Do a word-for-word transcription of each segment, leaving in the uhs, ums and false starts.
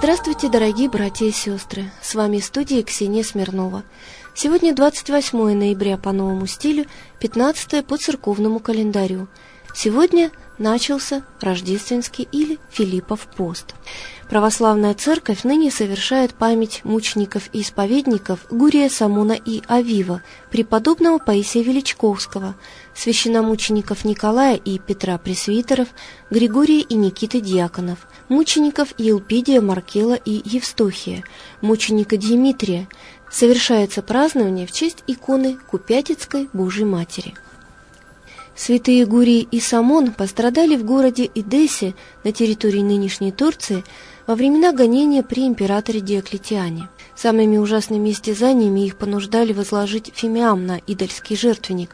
Здравствуйте, дорогие братья и сестры! С вами в студии Ксения Смирнова. Сегодня двадцать восьмое ноября по новому стилю, пятнадцатое по церковному календарю. Сегодня начался рождественский или Филиппов пост. Православная церковь ныне совершает память мучеников и исповедников Гурия Самуна и Авива, преподобного Паисия Величковского, священномучеников Николая и Петра Пресвитеров, Григория и Никиты Дьяконов, мучеников Елпидия, Маркела и Евстохия, мученика Димитрия. Совершается празднование в честь иконы Купятицкой Божьей Матери. Святые Гурий и Самон пострадали в городе Эдессе на территории нынешней Турции во времена гонения при императоре Диоклетиане. Самыми ужасными истязаниями их понуждали возложить фимиам на идольский жертвенник.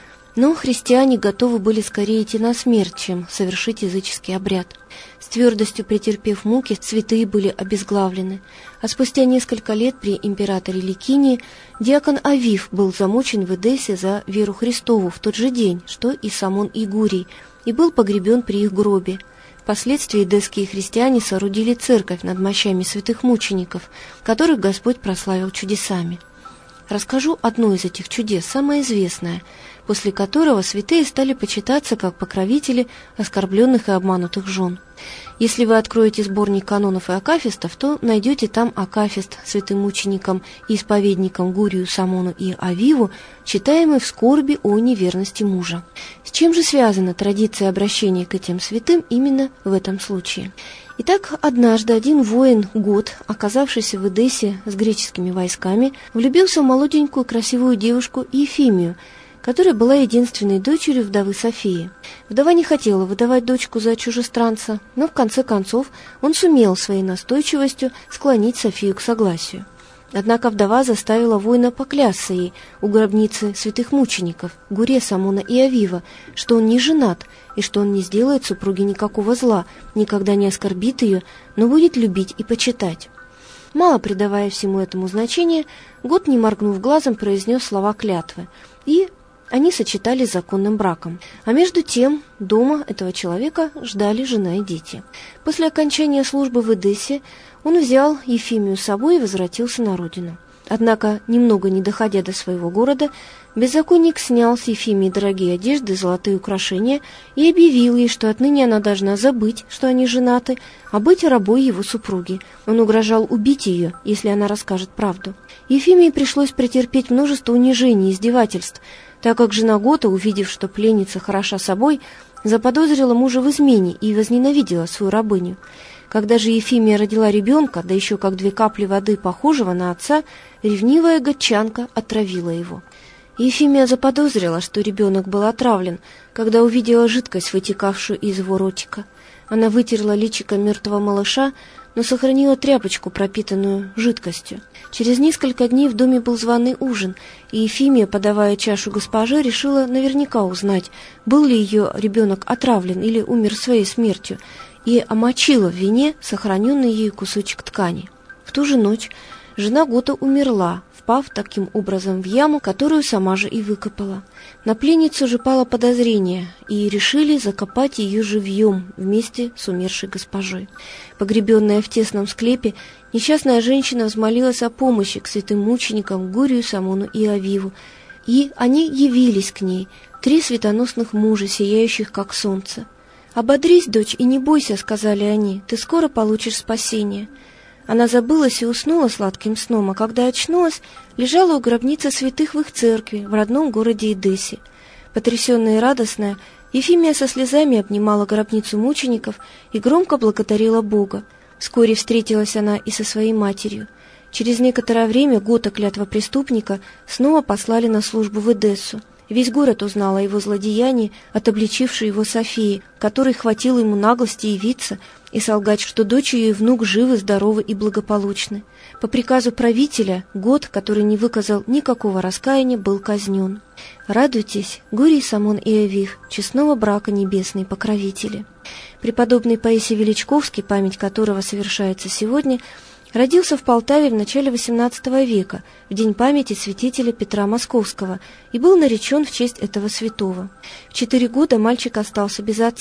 Но христиане готовы были скорее идти на смерть, чем совершить языческий обряд. С твердостью претерпев муки, святые были обезглавлены. А спустя несколько лет при императоре Ликинии диакон Авив был замучен в Эдессе за веру Христову в тот же день, что и Самон и Гурий, и был погребен при их гробе. Впоследствии эдесские христиане соорудили церковь над мощами святых мучеников, которых Господь прославил чудесами. Расскажу одно из этих чудес, самое известное, после которого святые стали почитаться как покровители оскорбленных и обманутых жен. Если вы откроете сборник канонов и акафистов, то найдете там акафист святым мученикам и исповедникам Гурию, Самону и Авиву, читаемый в скорби о неверности мужа. С чем же связана традиция обращения к этим святым именно в этом случае? Итак, однажды один воин Гот, оказавшийся в Эдессе с греческими войсками, влюбился в молоденькую красивую девушку Ефимию, которая была единственной дочерью вдовы Софии. Вдова не хотела выдавать дочку за чужестранца, но в конце концов он сумел своей настойчивостью склонить Софию к согласию. Однако вдова заставила воина поклясться ей у гробницы святых мучеников Гурия, Самона и Авива, что он не женат и что он не сделает супруге никакого зла, никогда не оскорбит ее, но будет любить и почитать. Мало придавая всему этому значения, Гот, не моргнув глазом, произнес слова клятвы, и они сочетались законным браком. А между тем дома этого человека ждали жена и дети. После окончания службы в Эдессе он взял Ефимию с собой и возвратился на родину. Однако, немного не доходя до своего города, беззаконник снял с Ефимии дорогие одежды, золотые украшения и объявил ей, что отныне она должна забыть, что они женаты, а быть рабой его супруги. Он угрожал убить ее, если она расскажет правду. Ефимии пришлось претерпеть множество унижений и издевательств, так как жена Гота, увидев, что пленница хороша собой, заподозрила мужа в измене и возненавидела свою рабыню. Когда же Ефимия родила ребенка, да еще как две капли воды, похожего на отца, ревнивая готчанка отравила его. Ефимия заподозрила, что ребенок был отравлен, когда увидела жидкость, вытекавшую из его ротика. Она вытерла личико мертвого малыша, но сохранила тряпочку, пропитанную жидкостью. Через несколько дней в доме был званый ужин, и Ефимия, подавая чашу госпоже, решила наверняка узнать, был ли ее ребенок отравлен или умер своей смертью, и омочила в вине сохраненный ею кусочек ткани. В ту же ночь жена Гота умерла, впав таким образом в яму, которую сама же и выкопала. На пленницу же пало подозрение, и решили закопать ее живьем вместе с умершей госпожой. Погребенная в тесном склепе, несчастная женщина взмолилась о помощи к святым мученикам Гурию, Самону и Авиву, и они явились к ней, три светоносных мужа, сияющих как солнце. «Ободрись, дочь, и не бойся», — сказали они, — «ты скоро получишь спасение». Она забылась и уснула сладким сном, а когда очнулась, лежала у гробницы святых в их церкви в родном городе Эдессе. Потрясенная и радостная, Ефимия со слезами обнимала гробницу мучеников и громко благодарила Бога. Вскоре встретилась она и со своей матерью. Через некоторое время Гота, клятва преступника, снова послали на службу в Эдессу. Весь город узнал о его злодеянии от обличившей его Софии, которой хватило ему наглости явиться и солгать, что дочь ее и внук живы, здоровы и благополучны. По приказу правителя Гот, который не выказал никакого раскаяния, был казнен. Радуйтесь, Гурий, Самон и Авив, честного брака небесные покровители. Преподобный Паисий Величковский, память которого совершается сегодня, родился в Полтаве в начале восемнадцатого века, в день памяти святителя Петра Московского, и был наречен в честь этого святого. В четыре года мальчик остался без отца.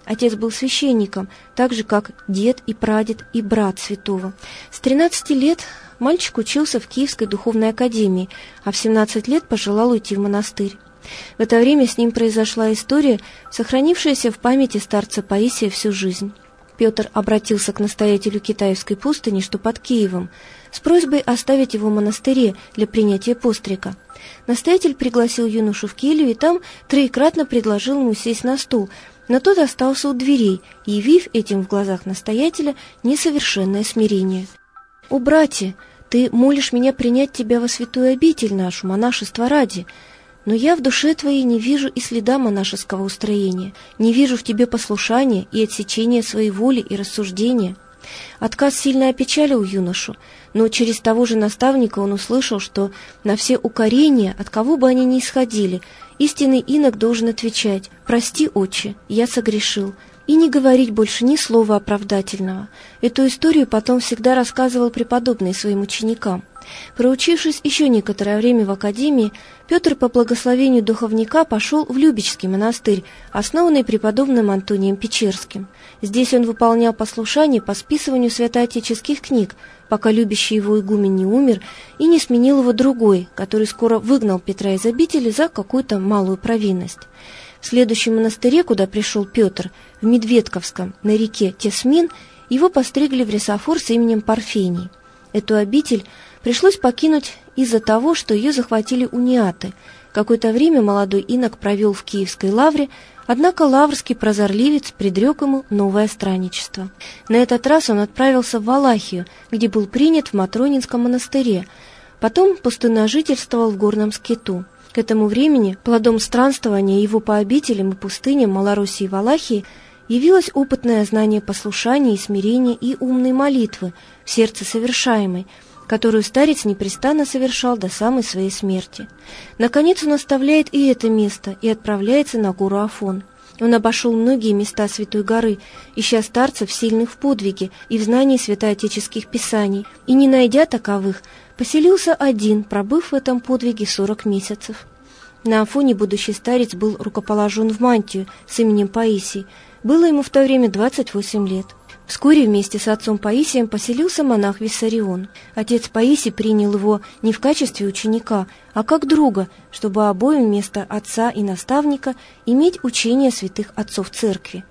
Отец был священником, так же, как дед и прадед и брат святого. С тринадцати лет мальчик учился в Киевской духовной академии, а в семнадцать лет пожелал уйти в монастырь. В это время с ним произошла история, сохранившаяся в памяти старца Паисия всю жизнь. Петр обратился к настоятелю Китаевской пустыни, что под Киевом, с просьбой оставить его в монастыре для принятия пострика. Настоятель пригласил юношу в келью и там троекратно предложил ему сесть на стул, но тот остался у дверей, явив этим в глазах настоятеля несовершенное смирение. «О, братья, ты молишь меня принять тебя во святую обитель нашу, монашество ради, но я в душе твоей не вижу и следа монашеского устроения, не вижу в тебе послушания и отсечения своей воли и рассуждения». Отказ сильно опечалил юношу, но через того же наставника он услышал, что на все укорения, от кого бы они ни исходили, истинный инок должен отвечать: «Прости, отче, я согрешил», и не говорить больше ни слова оправдательного. Эту историю потом всегда рассказывал преподобный своим ученикам. Проучившись еще некоторое время в академии, Петр по благословению духовника пошел в Любечский монастырь, основанный преподобным Антонием Печерским. Здесь он выполнял послушание по списыванию святоотеческих книг, пока любящий его игумен не умер и не сменил его другой, который скоро выгнал Петра из обители за какую-то малую провинность. В следующем монастыре, куда пришел Петр, в Медведковском, на реке Тесмин, его постригли в ресофор с именем Парфений. Эту обитель пришлось покинуть из-за того, что ее захватили униаты. Какое-то время молодой инок провел в Киевской лавре, однако лаврский прозорливец предрек ему новое странничество. На этот раз он отправился в Валахию, где был принят в Матронинском монастыре, потом пустынножительствовал в горном скиту. К этому времени плодом странствования его по обителям и пустыням Малороссии и Валахии явилось опытное знание послушания и смирения и умной молитвы в сердце совершаемой, которую старец непрестанно совершал до самой своей смерти. Наконец он оставляет и это место и отправляется на гору Афон. Он обошел многие места Святой горы, ища старцев, сильных в подвиге и в знании святоотеческих писаний, и, не найдя таковых, поселился один, пробыв в этом подвиге сорок месяцев. На Афоне будущий старец был рукоположен в мантию с именем Паисий. Было ему в то время двадцать восемь лет. Вскоре вместе с отцом Паисием поселился монах Виссарион. Отец Паисий принял его не в качестве ученика, а как друга, чтобы обоим вместо отца и наставника иметь учение святых отцов церкви.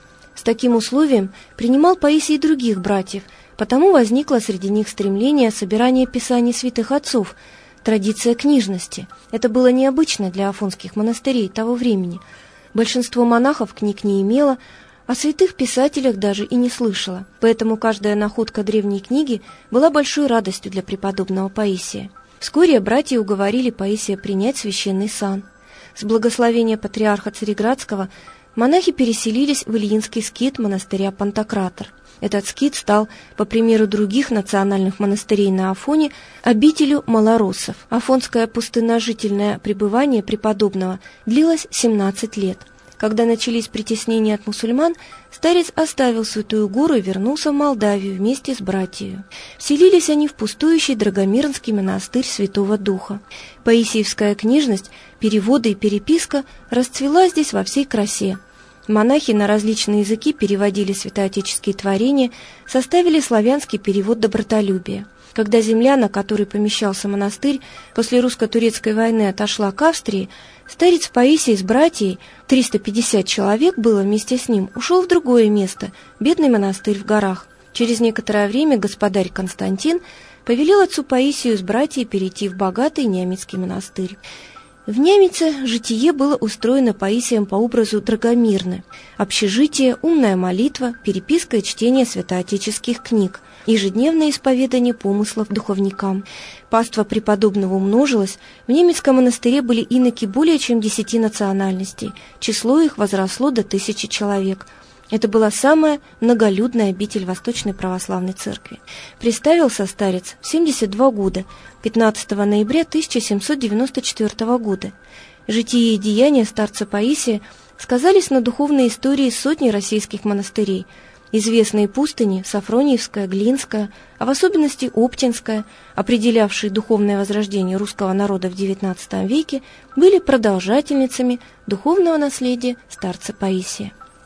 С таким условием принимал Паисий и других братьев, потому возникло среди них стремление собирания писаний святых отцов, традиция книжности. Это было необычно для афонских монастырей того времени. Большинство монахов книг не имело, о святых писателях даже и не слышала, поэтому каждая находка древней книги была большой радостью для преподобного Паисия. Вскоре братья уговорили Паисия принять священный сан. С благословения патриарха Цареградского монахи переселились в Ильинский скит монастыря Пантократор. Этот скит стал, по примеру других национальных монастырей на Афоне, обителью малороссов. Афонское пустынножительное пребывание преподобного длилось семнадцать лет. Когда начались притеснения от мусульман, старец оставил Святую гору и вернулся в Молдавию вместе с братьями. Вселились они в пустующий Драгомирнский монастырь Святого Духа. Паисиевская книжность, переводы и переписка расцвела здесь во всей красе. Монахи на различные языки переводили святоотеческие творения, составили славянский перевод добротолюбия. Когда земля, на которой помещался монастырь, после русско-турецкой войны отошла к Австрии, старец Паисий с братьей, триста пятьдесят человек было вместе с ним, ушел в другое место, бедный монастырь в горах. Через некоторое время господарь Константин повелел отцу Паисию с братьей перейти в богатый Нямецкий монастырь. В Нямице житие было устроено Паисием по образу Драгомирны. Общежитие, умная молитва, переписка и чтение святоотеческих книг, ежедневное исповедание помыслов духовникам. Паства преподобного умножилась, в Немецком монастыре были иноки более чем десяти национальностей, число их возросло до тысячи человек. Это была самая многолюдная обитель Восточной Православной Церкви. Приставился старец в семьдесят два года, пятнадцатого ноября тысяча семьсот девяносто четвёртого года. Житие и деяния старца Паисия сказались на духовной истории сотни российских монастырей. Известные пустыни Сафрониевская, Глинская, а в особенности Оптинская, определявшие духовное возрождение русского народа в девятнадцатом веке, были продолжательницами духовного наследия старца Паисия.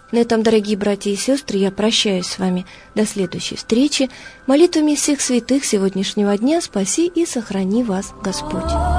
На этом, дорогие братья и сестры, я прощаюсь с вами до следующей встречи. Молитвами всех святых сегодняшнего дня спаси и сохрани вас Господь.